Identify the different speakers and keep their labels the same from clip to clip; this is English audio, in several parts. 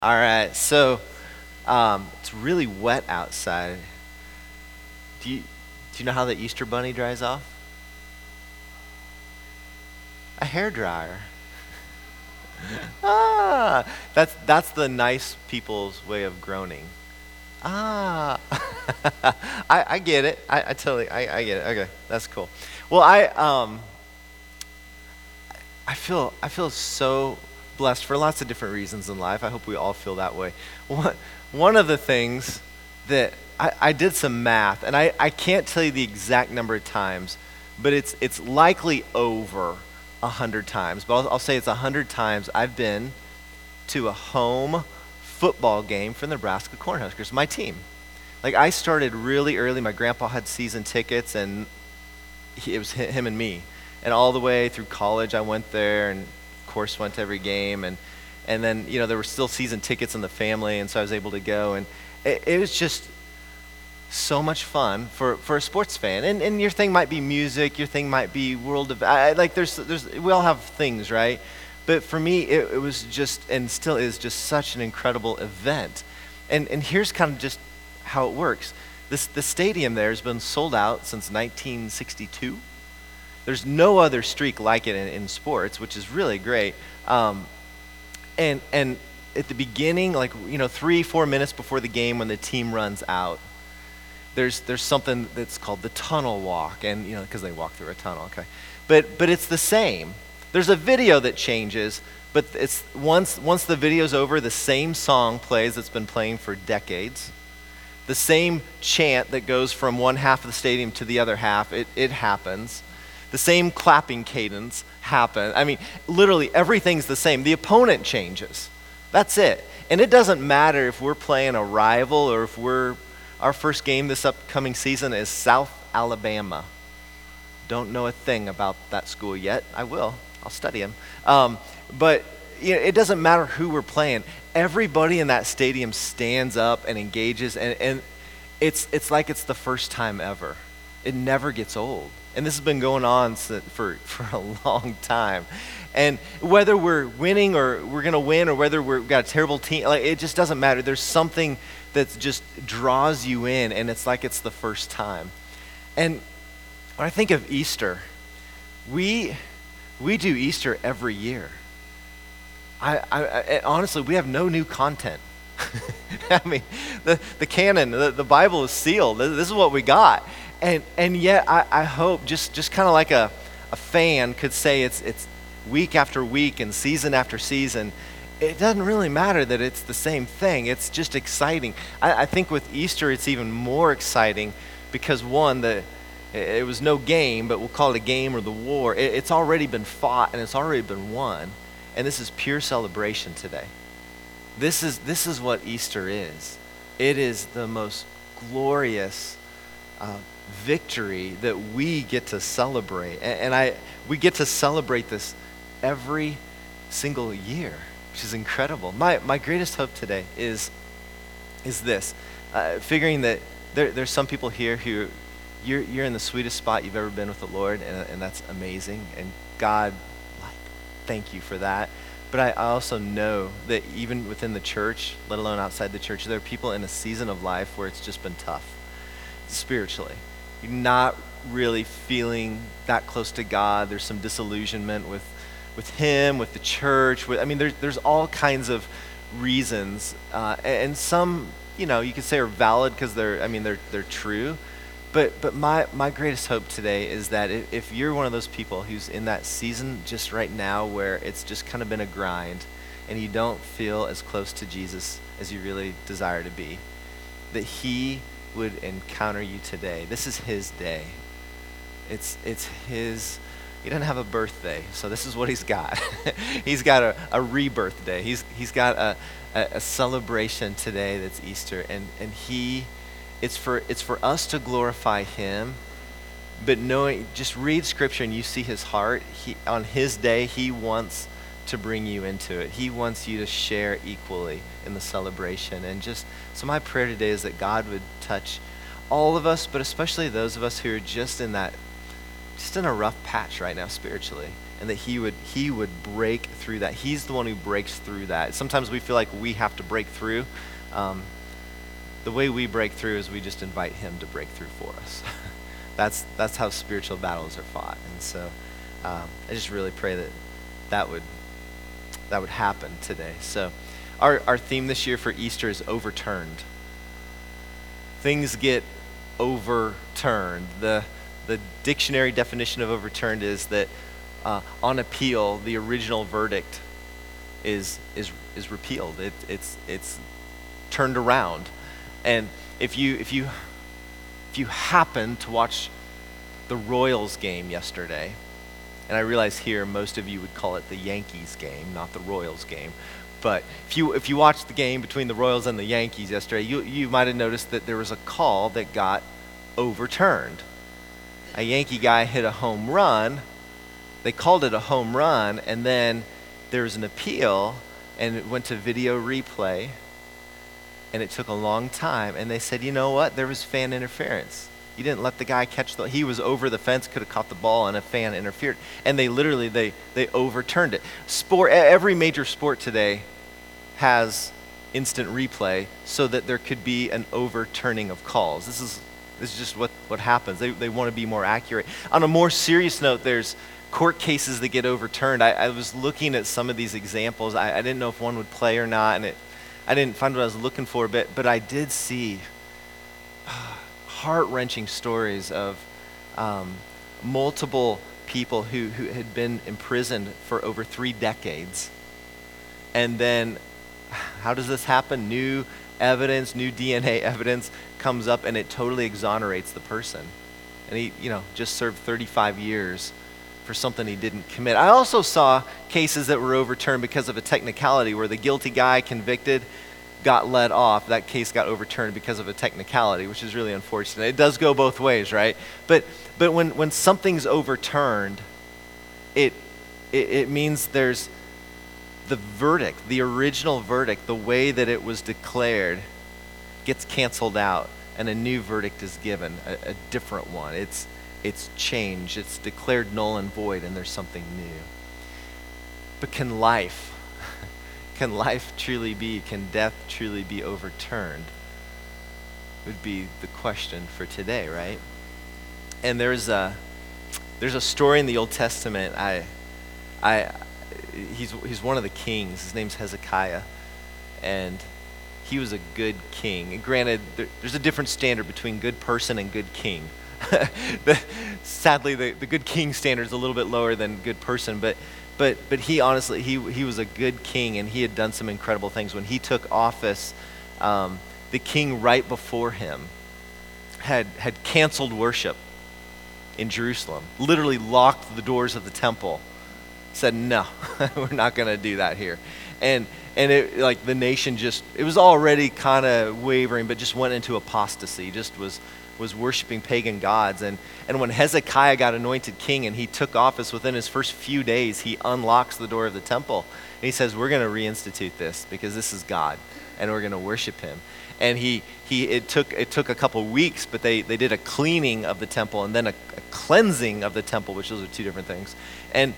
Speaker 1: All right, so it's really wet outside. Do you know how the Easter bunny dries off? A hair dryer. Ah, that's the nice people's way of groaning. Ah, I get it. I totally I get it. Okay, that's cool. Well, I feel so blessed for lots of different reasons in life. I hope we all feel that way. One of the things that I did some math, and I can't tell you the exact number of times, but it's likely over 100 times. But I'll say it's 100 times I've been to a home football game for the Nebraska Cornhuskers, my team. Like I started really early. My grandpa had season tickets, and it was him and me. And all the way through college, I went there, and of course went to every game. And then there were still season tickets in the family, and so I was able to go. And it was just so much fun for a sports fan. And your thing might be music, your thing might be world of like there's we all have things, right? But for me, it was just and still is just such an incredible event. And here's kind of just how it works. The stadium there has been sold out since 1962. There's no other streak like it in sports, which is really great. And at the beginning, like 3-4 minutes before the game, when the team runs out, there's something that's called the tunnel walk, and because they walk through a tunnel, okay. But it's the same. There's a video that changes, but it's once the video's over, the same song plays that's been playing for decades. The same chant that goes from one half of the stadium to the other half, it happens. The same clapping cadence happens. I mean, literally everything's the same. The opponent changes. That's it. And it doesn't matter if we're playing a rival or if our first game this upcoming season is South Alabama. Don't know a thing about that school yet. I will. I'll study them. But it doesn't matter who we're playing. Everybody in that stadium stands up and engages, and it's like it's the first time ever. It never gets old. And this has been going on for a long time. And whether we're winning or we're going to win or whether we've got a terrible team, like it just doesn't matter. There's something that just draws you in, and it's like it's the first time. And when I think of Easter, we do Easter every year. Honestly, we have no new content. I mean, the canon, the Bible is sealed. This is what we got. And yet I hope just kind of like a fan could say it's week after week and season after season. It doesn't really matter that it's the same thing. It's just exciting. I think with Easter it's even more exciting because one, it was no game, but we'll call it a game or the war. It's already been fought and it's already been won. And this is pure celebration today. This is what Easter is. It is the most glorious victory that we get to celebrate. We get to celebrate this every single year, which is incredible. My greatest hope today is this, figuring that there's some people here who you're in the sweetest spot you've ever been with the Lord, and that's amazing. And God, thank you for that. But I also know that even within the church, let alone outside the church, there are people in a season of life where it's just been tough spiritually. You're not really feeling that close to God. There's some disillusionment with Him, with the church. There's all kinds of reasons, and some you could say are valid because they're true. But my greatest hope today is that if you're one of those people who's in that season just right now where it's just kind of been a grind and you don't feel as close to Jesus as you really desire to be, that He would encounter you today. This is His day. It's His. He doesn't have a birthday, so this is what He's got. He's got a rebirth day. He's got a celebration today that's Easter, and it's for us to glorify Him, but just read Scripture and you see His heart. On His day, He wants to bring you into it. He wants you to share equally in the celebration. And so my prayer today is that God would touch all of us, but especially those of us who are just in that just in a rough patch right now spiritually, and that he would break through that. He's the one who breaks through that. Sometimes we feel like we have to break through. The way we break through is we just invite him to break through for us. That's how spiritual battles are fought. And so I just really pray that would happen today. So our theme this year for Easter is overturned. Things get overturned. The dictionary definition of overturned is that on appeal, the original verdict is repealed. It's turned around. And if you happen to watch the Royals game yesterday, and I realize here most of you would call it the Yankees game, not the Royals game, but if you watched the game between the Royals and the Yankees yesterday, you might have noticed that there was a call that got overturned. A Yankee guy hit a home run. They called it a home run, and then there was an appeal, and it went to video replay, and it took a long time, and they said, you know what? There was fan interference. You didn't let the guy catch he was over the fence, could have caught the ball, and a fan interfered. And they literally, they overturned it. Every major sport today has instant replay so that there could be an overturning of calls. This is just what happens. They want to be more accurate. On a more serious note, there's court cases that get overturned. I was looking at some of these examples. I didn't know if one would play or not, and I didn't find what I was looking for, but I did see heart-wrenching stories of multiple people who had been imprisoned for over 3 decades. And then, how does this happen? New evidence, new DNA evidence comes up, and it totally exonerates the person. And he, just served 35 years for something he didn't commit. I also saw cases that were overturned because of a technicality where the guilty guy convicted got let off. That case got overturned because of a technicality, which is really unfortunate. It does go both ways, right? But when something's overturned, it means there's the verdict, the original verdict, the way that it was declared gets canceled out, and a new verdict is given, a different one. It's changed, it's declared null and void, and there's something new. But can life truly be, can death truly be overturned? Would be the question for today, right? And there's a story in the Old Testament. He's one of the kings. His name's Hezekiah, and he was a good king. And granted, there's a different standard between good person and good king. Sadly, the good king standard is a little bit lower than good person, but he honestly, he was a good king, and he had done some incredible things. When he took office, the king right before him had canceled worship in Jerusalem, literally locked the doors of the temple, said, no, we're not going to do that here. And it, like, the nation it was already kind of wavering, but just went into apostasy, just was worshiping pagan gods. And when Hezekiah got anointed king and he took office, within his first few days, he unlocks the door of the temple. And he says, we're going to reinstitute this because this is God, and we're going to worship him. And it took a couple weeks, but they did a cleaning of the temple and then a cleansing of the temple, which those are 2 different things. And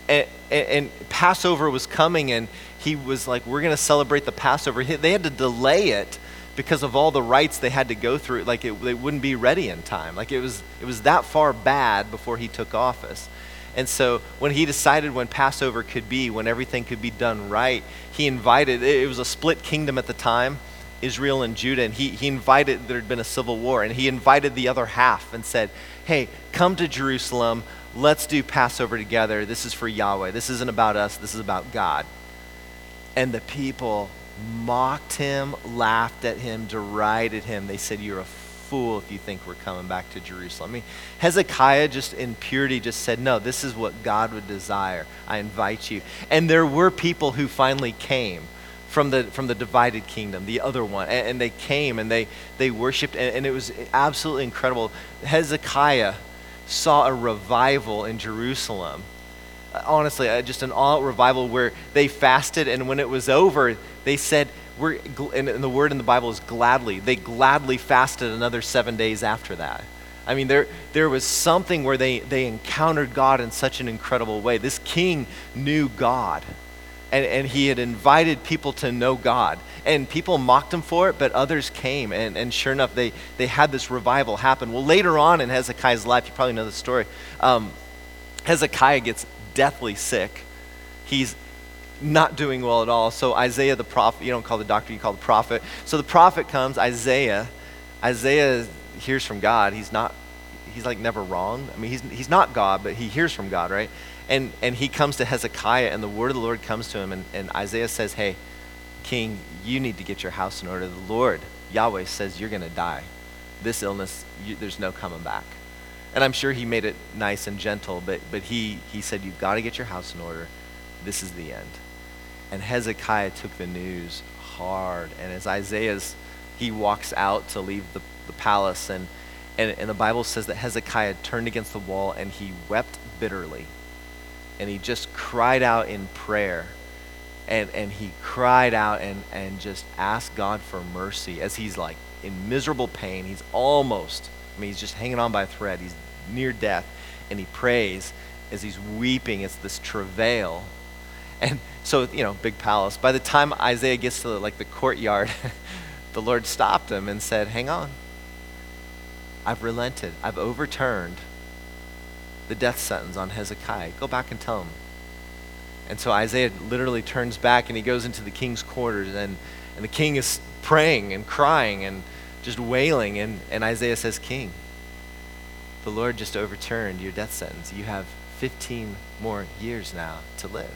Speaker 1: Passover was coming, and he was like, we're going to celebrate the Passover. They had to delay it because of all the rites they had to go through. Like, they wouldn't be ready in time. Like, it was that far bad before he took office. And so when he decided when Passover could be, when everything could be done right, he invited, it was a split kingdom at the time, Israel and Judah, and he invited, there had been a civil war, and he invited the other half and said, hey, come to Jerusalem, let's do Passover together. This is for Yahweh. This isn't about us, this is about God. And the people mocked him, laughed at him, derided him. They said, you're a fool if you think we're coming back to Jerusalem. I mean, Hezekiah just in purity just said, no, this is what God would desire. I invite you. And there were people who finally came from the divided kingdom, the other one. And they came and they worshiped, and it was absolutely incredible. Hezekiah saw a revival in Jerusalem. Honestly, just an all-out revival where they fasted, and when it was over, they said, and the word in the Bible is gladly. They gladly fasted another 7 days after that. I mean, there was something where they encountered God in such an incredible way. This king knew God, and he had invited people to know God. And people mocked him for it, but others came, and sure enough, they had this revival happen. Well, later on in Hezekiah's life, you probably know the story, Hezekiah gets deathly sick. He's not doing well at all. So Isaiah the prophet, you don't call the doctor, you call the prophet. So the prophet comes, Isaiah hears from God. He's like never wrong. I mean, he's not God, but he hears from God, right? And he comes to Hezekiah, and the word of the Lord comes to him, and Isaiah says, hey, King, you need to get your house in order. The Lord, Yahweh, says you're going to die. This illness, there's no coming back. And I'm sure he made it nice and gentle, but he said, you've got to get your house in order. This is the end. And Hezekiah took the news hard. And as he walks out to leave the palace, and the Bible says that Hezekiah turned against the wall and he wept bitterly. And he just cried out in prayer. And he cried out and just asked God for mercy as he's like in miserable pain. He's he's just hanging on by a thread. He's near death. And he prays as he's weeping. It's this travail. And so, big palace. By the time Isaiah gets to the courtyard, the Lord stopped him and said, hang on. I've relented. I've overturned the death sentence on Hezekiah. Go back and tell him. And so Isaiah literally turns back and he goes into the king's quarters, and the king is praying and crying and just wailing. And Isaiah says, King, the Lord just overturned your death sentence. You have 15 more years now to live.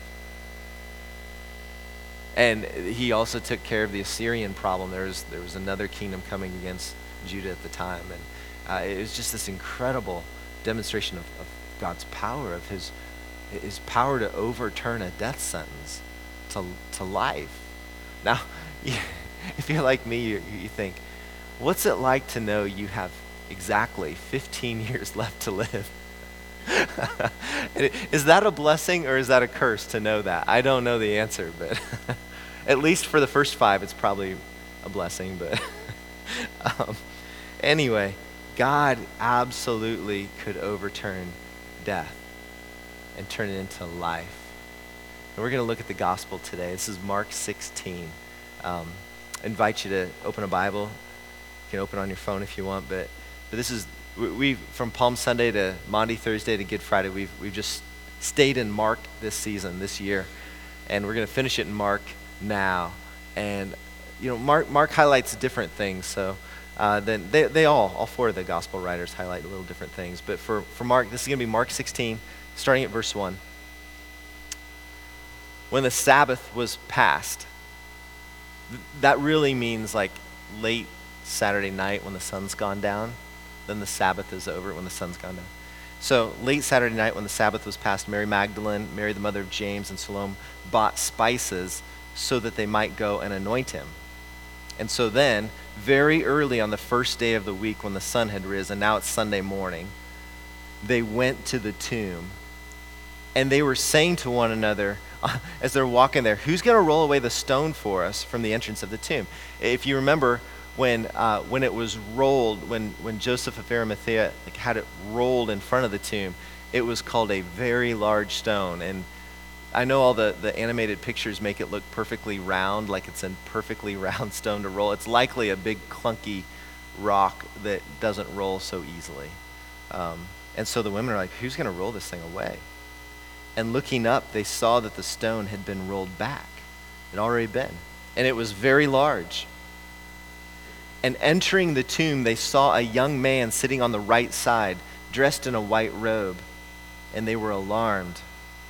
Speaker 1: And he also took care of the Assyrian problem. There was another kingdom coming against Judah at the time. And it was just this incredible demonstration of God's power, of his power to overturn a death sentence to life. Now, if you're like me, you think, what's it like to know you have exactly 15 years left to live? Is that a blessing or is that a curse to know that? I don't know the answer, but at least for the first 5, it's probably a blessing. But anyway, God absolutely could overturn death and turn it into life. And we're going to look at the gospel today. This is Mark 16. I invite you to open a Bible. You can open on your phone if you want, but this is, we from Palm Sunday to Maundy Thursday to Good Friday, we've just stayed in Mark this season, this year, and we're going to finish it in Mark now. And Mark highlights different things. So then they all 4 of the gospel writers highlight little different things. But for Mark, this is going to be Mark 16, starting at verse 1. When the Sabbath was passed, that really means like late Saturday night when the sun's gone down. Then the Sabbath is over when the sun's gone down. So late Saturday night when the Sabbath was passed, Mary Magdalene, Mary the mother of James, and Salome bought spices so that they might go and anoint him. And so then, very early on the first day of the week when the sun had risen, now it's Sunday morning, they went to the tomb. And they were saying to one another, as they're walking there, who's going to roll away the stone for us from the entrance of the tomb? If you remember, when it was rolled, when Joseph of Arimathea had it rolled in front of the tomb, it was called a very large stone. And I know all the animated pictures make it look perfectly round, like it's a perfectly round stone to roll. It's likely a big clunky rock that doesn't roll so easily. And so the women are like, who's going to roll this thing away? And looking up, they saw that the stone had been rolled back. It had already been. And it was very large. And entering the tomb, they saw a young man sitting on the right side, dressed in a white robe. And they were alarmed.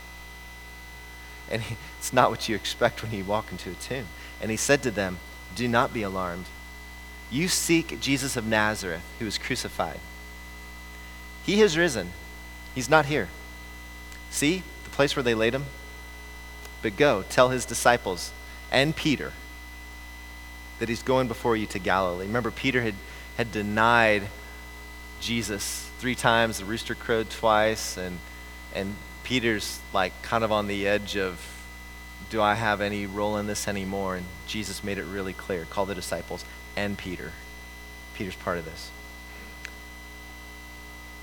Speaker 1: And it's not what you expect when you walk into a tomb. And he said to them, do not be alarmed. You seek Jesus of Nazareth, who was crucified. He has risen. He's not here. See the place where they laid him? But go, tell his disciples and Peter that he's going before you to Galilee. Remember, Peter had denied Jesus 3 times, the rooster crowed twice, and Peter's like kind of on the edge of, do I have any role in this anymore? And Jesus made it really clear. Call the disciples and Peter. Peter's part of this.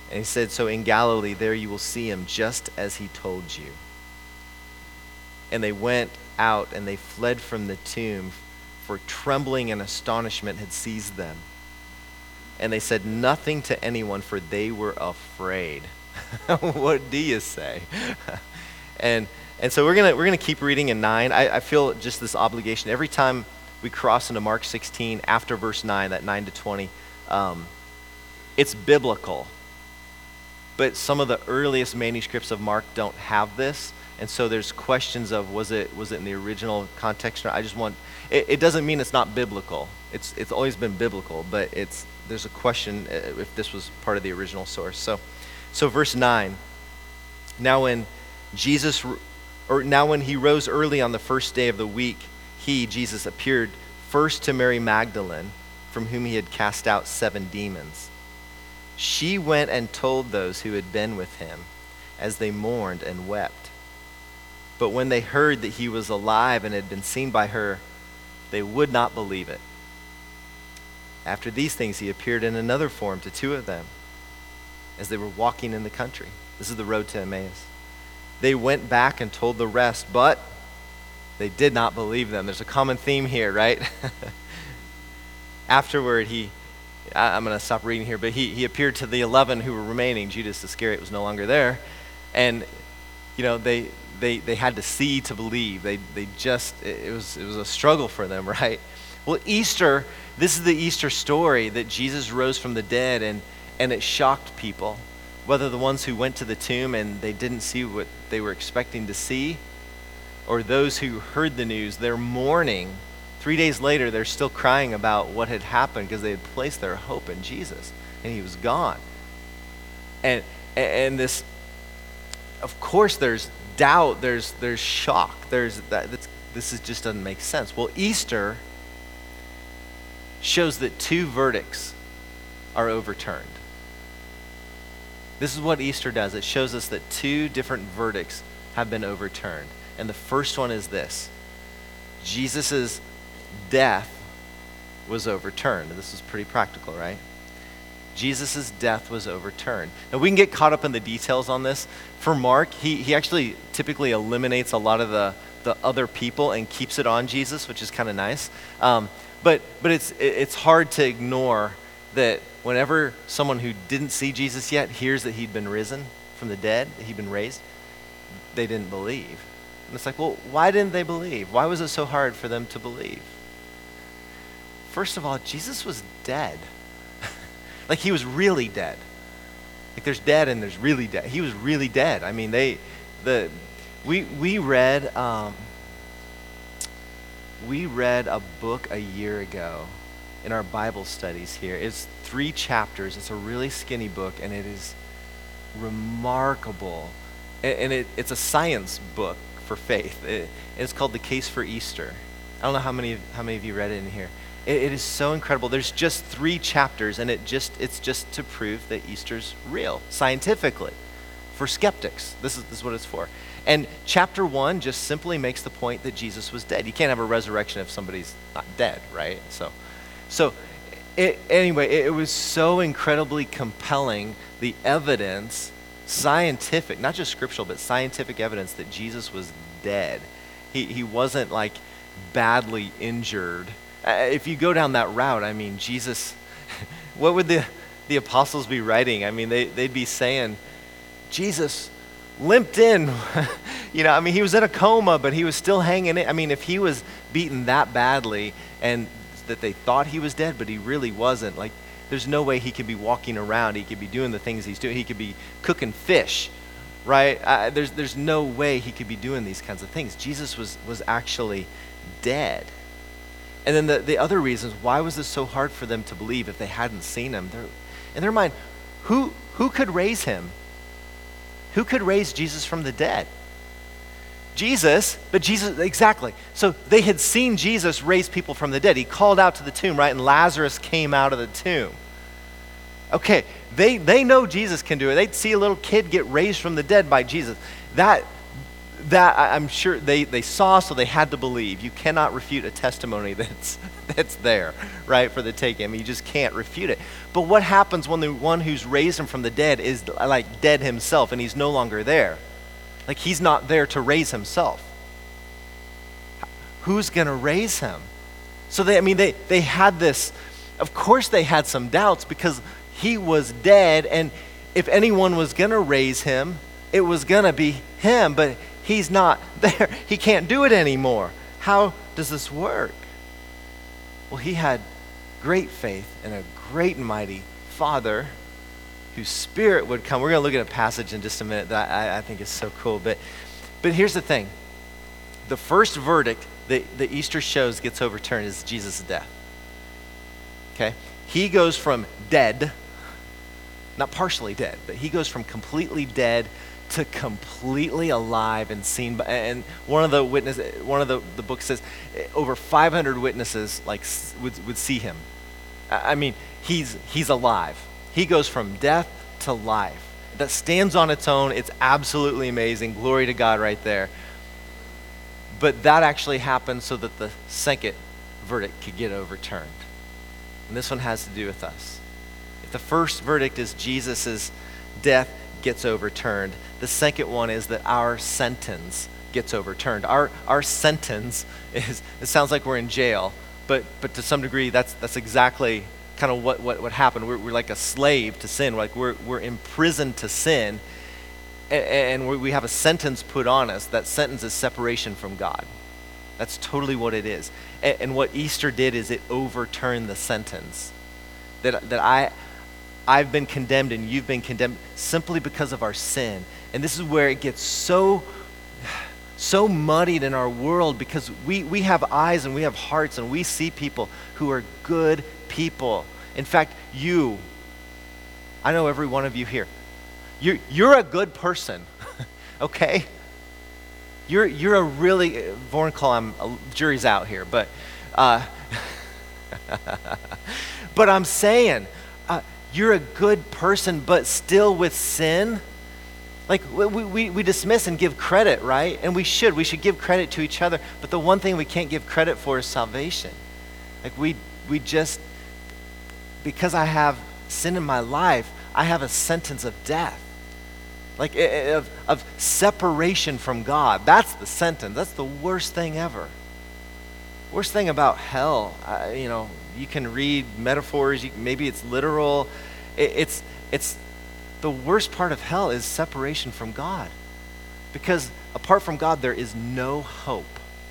Speaker 1: And he said, so in Galilee, there you will see him just as he told you. And they went out and they fled from the tomb, for trembling and astonishment had seized them. And they said nothing to anyone, for they were afraid. What do you say? and so we're gonna keep reading in 9. I feel just this obligation. Every time we cross into Mark 16, after verse 9, that 9 to 20, it's biblical. But some of the earliest manuscripts of Mark don't have this. And so there's questions of was it in the original context? I just want, it doesn't mean it's not biblical. It's always been biblical, but there's a question if this was part of the original source. So verse 9, now when he rose early on the first day of the week, Jesus, appeared first to Mary Magdalene, from whom he had cast out 7 demons. She went and told those who had been with him, as they mourned and wept. But when they heard that he was alive and had been seen by her, they would not believe it. After these things, he appeared in another form to 2 of them, as they were walking in the country. This is the road to Emmaus. They went back and told the rest, but they did not believe them. There's a common theme here, right? Afterward, I'm going to stop reading here, but he appeared to the 11 who were remaining. Judas Iscariot was no longer there. And, they had to see to believe. It was a struggle for them, right? Well, Easter, this is the Easter story that Jesus rose from the dead, and it shocked people. Whether the ones who went to the tomb and they didn't see what they were expecting to see, or those who heard the news, they're mourning. 3 days later, they're still crying about what had happened because they had placed their hope in Jesus, and he was gone. And this, of course, there's doubt, there's shock, this just doesn't make sense. Well, Easter shows that 2 verdicts are overturned. This is what Easter does. It shows us that 2 different verdicts have been overturned. And the first one is this: Jesus' death was overturned. This is pretty practical, right? Jesus' death was overturned. Now, we can get caught up in the details on this. For Mark, he actually typically eliminates a lot of the other people and keeps it on Jesus, which is kind of nice. But it's hard to ignore that whenever someone who didn't see Jesus yet hears that he'd been risen from the dead, that he'd been raised, they didn't believe. And it's like, well, why didn't they believe? Why was it so hard for them to believe? First of all, Jesus was dead. Like, he was really dead. Like, there's dead and there's really dead. He was really dead. I mean, we read a book a year ago in our Bible studies here. It's 3 chapters. It's a really skinny book, and it is remarkable. And it's a science book for faith. It's called The Case for Easter. I don't know how many of you read it in here. It is so incredible. There's just 3 chapters, and it's just to prove that Easter's real, scientifically, for skeptics. This is what it's for. And chapter 1 just simply makes the point that Jesus was dead. You can't have a resurrection if somebody's not dead, right? Anyway, it was so incredibly compelling, the evidence, scientific, not just scriptural, but scientific evidence that Jesus was dead. He wasn't like badly injured. If you go down that route, I mean, Jesus, what would the apostles be writing? I mean, they'd be saying, Jesus limped in. He was in a coma, but he was still hanging in. I mean, if he was beaten that badly and that they thought he was dead, but he really wasn't, like, there's no way he could be walking around. He could be doing the things he's doing. He could be cooking fish, right? There's no way he could be doing these kinds of things. Jesus was actually dead. And then the other reasons, why was this so hard for them to believe if they hadn't seen him? In their mind, who could raise him? Who could raise Jesus from the dead? Jesus, exactly. So they had seen Jesus raise people from the dead. He called out to the tomb, right? And Lazarus came out of the tomb. Okay, they know Jesus can do it. They'd see a little kid get raised from the dead by Jesus. that I'm sure they saw, so they had to believe. You cannot refute a testimony that's there, right, for the taking. I mean, you just can't refute it. But what happens when the one who's raised him from the dead is like dead himself and he's no longer there? Like he's not there to raise himself. Who's going to raise him? So they had this, of course they had some doubts because he was dead, and if anyone was going to raise him, it was going to be him, but he's not there. He can't do it anymore. How does this work? Well, he had great faith in a great and mighty Father whose Spirit would come. We're going to look at a passage in just a minute that I think is so cool. But here's the thing. The first verdict that the Easter shows gets overturned is Jesus' death. Okay? He goes from dead, not partially dead, but he goes from completely dead to completely alive and seen by, and one of the book says over 500 witnesses would see him. I mean, he's alive. He goes from death to life. That stands on its own. It's absolutely amazing. Glory to God right there. But that actually happened so that the second verdict could get overturned. And this one has to do with us. If the first verdict is Jesus' death gets overturned, the second one is that our sentence gets overturned. Our sentence is, it sounds like we're in jail, but to some degree that's exactly kind of what happened. We're like a slave to sin. We're imprisoned to sin, and we have a sentence put on us. That sentence is separation from God. That's totally what it is. And what Easter did is it overturned the sentence. That I've been condemned and you've been condemned simply because of our sin. And this is where it gets so muddied in our world, because we have eyes and we have hearts and we see people who are good people. In fact, I know every one of you here. You're a good person, okay? You're a really, Vornclaw, jury's out here, but but I'm saying, you're a good person, but still with sin. Like we dismiss and give credit, right? And we should give credit to each other. But the one thing we can't give credit for is salvation. Like we just, because I have sin in my life, I have a sentence of death. Like of separation from God. That's the sentence. That's the worst thing ever. Worst thing about hell, you can read metaphors, maybe it's literal. It's the worst part of hell is separation from God. Because apart from God, there is no hope.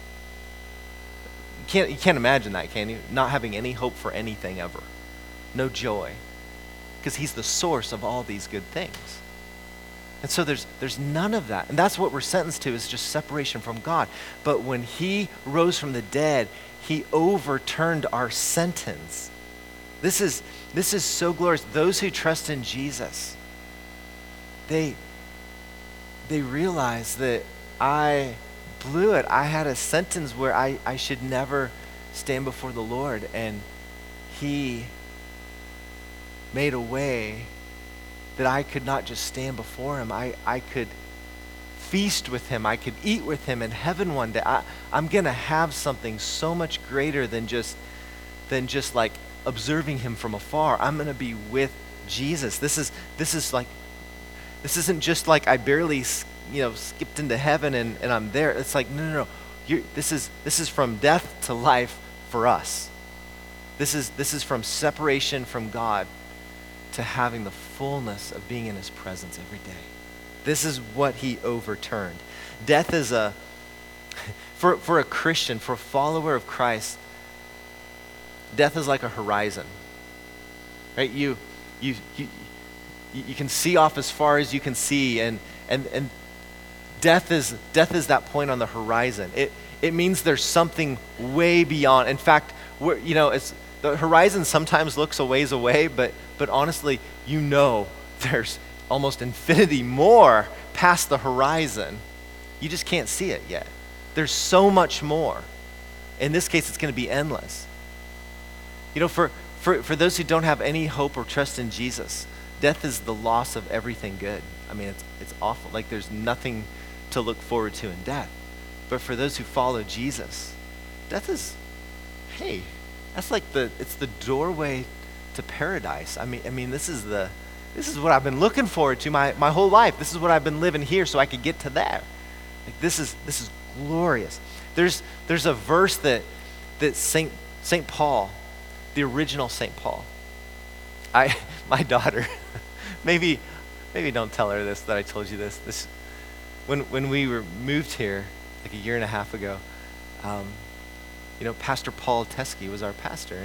Speaker 1: You can't imagine that, can you? Not having any hope for anything ever. No joy. Because he's the source of all these good things. And so there's none of that. And that's what we're sentenced to, is just separation from God. But when he rose from the dead, he overturned our sentence. This is so glorious. Those who trust in Jesus, they realize that I blew it. I had a sentence where I should never stand before the Lord, and he made a way that I could not just stand before him. I could feast with him. I could eat with him in heaven one day. I'm going to have something so much greater than just like observing him from afar. I'm going to be with Jesus. This isn't just like I barely skipped into heaven and I'm there. It's like no. This is from death to life for us. This is from separation from God to having the fullness of being in his presence every day. This is what he overturned. Death is for a Christian, for a follower of Christ, death is like a horizon. Right? You can see off as far as you can see, and death is that point on the horizon. It means there's something way beyond. In fact, the horizon sometimes looks a ways away, but honestly, there's almost infinity more past the horizon. You just can't see it yet. There's so much more. In this case, it's going to be endless. For those who don't have any hope or trust in Jesus, death is the loss of everything good. I mean, it's awful. Like there's nothing to look forward to in death. But for those who follow Jesus, death is, hey, that's like it's the doorway to paradise. I mean, this is what I've been looking forward to my whole life. This is what I've been living here so I could get to there. Like this is glorious. There's a verse that Saint Paul, the original Saint Paul. My daughter, maybe don't tell her this, that I told you this. When we moved here like a year and a half ago, Pastor Paul Teskey was our pastor,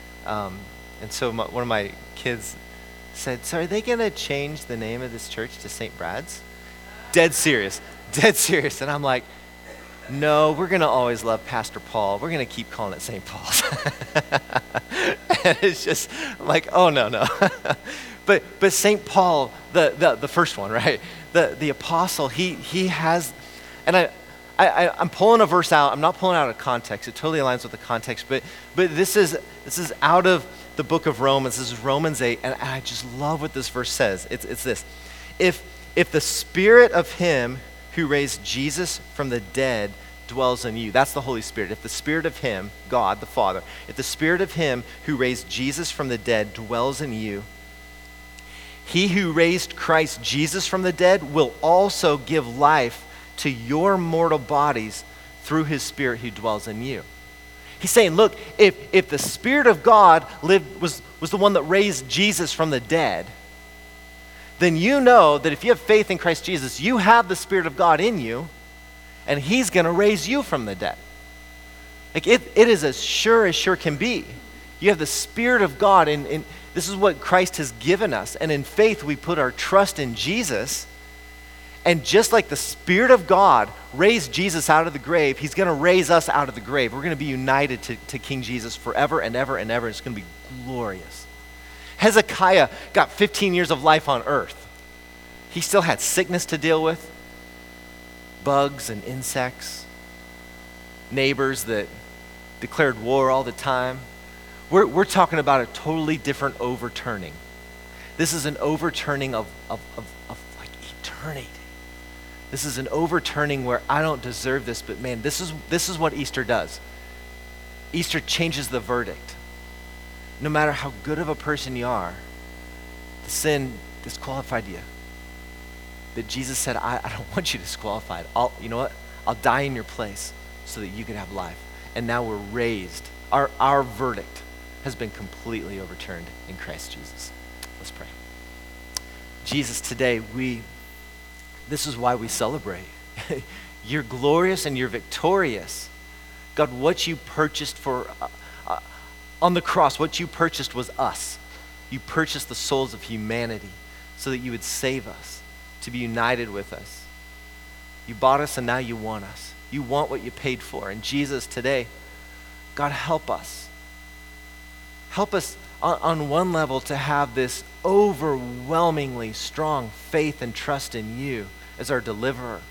Speaker 1: and so one of my kids said, "So are they gonna change the name of this church to St. Brad's?" Dead serious, and I'm like, "No, we're gonna always love Pastor Paul. We're gonna keep calling it St. Paul's." And it's just like, oh no. But St. Paul, the first one, right? The apostle, he has, and I'm pulling a verse out. I'm not pulling out of context. It totally aligns with the context. But this is out of the book of Romans. This is Romans 8, and I just love what this verse says. It's this: if the spirit of him who raised Jesus from the dead dwells in you. That's the Holy Spirit. If the spirit of him, God the Father, if the spirit of him who raised Jesus from the dead dwells in you, he who raised Christ Jesus from the dead will also give life to your mortal bodies through his spirit who dwells in you. He's saying, look, if the Spirit of God was the one that raised Jesus from the dead, then you know that if you have faith in Christ Jesus, you have the Spirit of God in you, and he's going to raise you from the dead. Like it is as sure can be. You have the Spirit of God, and this is what Christ has given us. And in faith, we put our trust in Jesus. And just like the Spirit of God raised Jesus out of the grave, he's going to raise us out of the grave. We're going to be united to King Jesus forever and ever and ever. It's going to be glorious. Hezekiah got 15 years of life on earth. He still had sickness to deal with, bugs and insects, neighbors that declared war all the time. We're talking about a totally different overturning. This is an overturning of like eternity. This is an overturning where I don't deserve this, but man, this is what Easter does. Easter changes the verdict. No matter how good of a person you are, the sin disqualified you. But Jesus said, I don't want you disqualified. You know what? I'll die in your place so that you can have life. And now we're raised. Our verdict has been completely overturned in Christ Jesus. Let's pray. Jesus, today this is why we celebrate. You're glorious and you're victorious. God, what you purchased on the cross, what you purchased was us. You purchased the souls of humanity so that you would save us, to be united with us. You bought us and now you want us. You want what you paid for. And Jesus, today, God, help us. Help us on one level to have this overwhelmingly strong faith and trust in you as our deliverer.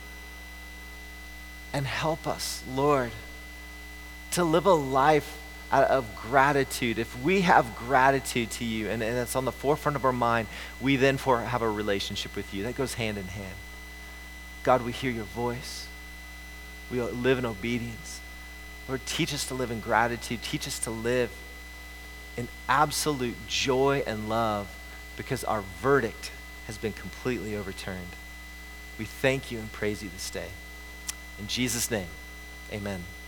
Speaker 1: And help us, Lord, to live a life out of gratitude. If we have gratitude to you and it's on the forefront of our mind, we then have a relationship with you. That goes hand in hand. God, we hear your voice. We live in obedience. Lord, teach us to live in gratitude. Teach us to live in absolute joy and love because our verdict has been completely overturned. We thank you and praise you this day. In Jesus' name, amen.